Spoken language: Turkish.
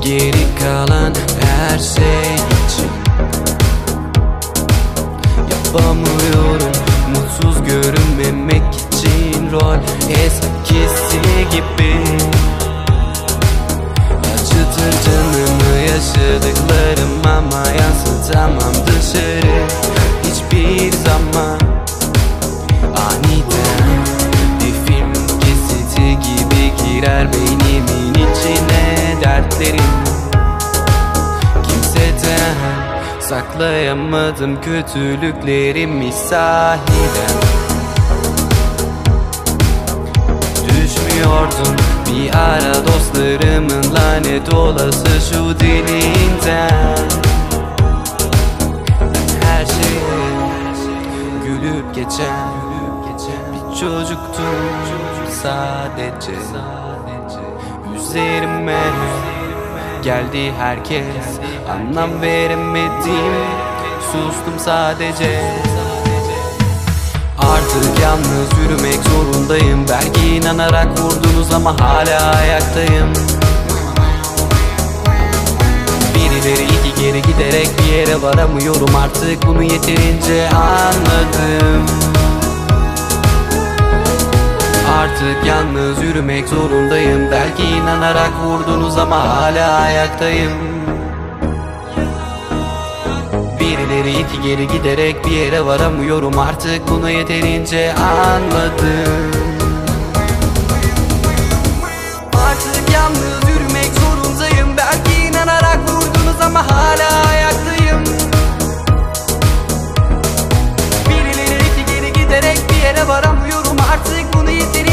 geri kalan her şey için. Yapamıyorum mutsuz görünmemek için rol eskisi gibi. Acıtır canımı yaşadıklarım ama yansıtamam dışarı hiçbir zaman. Aniden bir film kesiti gibi girer beynimin içine dertlerim. Kimseden saklayamadım kötülüklerimi sahiden. Düşmüyordum bir ara dostlarımın lanet olası şu dilinden. Her şeye gülüp geçen bir çocuktum sadece. Üzerime geldi herkes, anlam veremedim, sustum sadece. Artık yalnız yürümek zorundayım. Belki inanarak vurdunuz ama hala ayaktayım. Birileri iki geri giderek bir yere varamıyorum. Artık bunu yeterince anladım. Artık yalnız yürümek zorundayım. Belki inanarak vurdunuz ama hala ayaktayım. Birileri iki geri giderek bir yere varamıyorum. Artık bunu yeterince anladım. Artık yalnız yürümek zorundayım. Belki inanarak vurdunuz ama hala ayaktayım. Birileri iki geri giderek bir yere varamıyorum. Artık bunu yeterince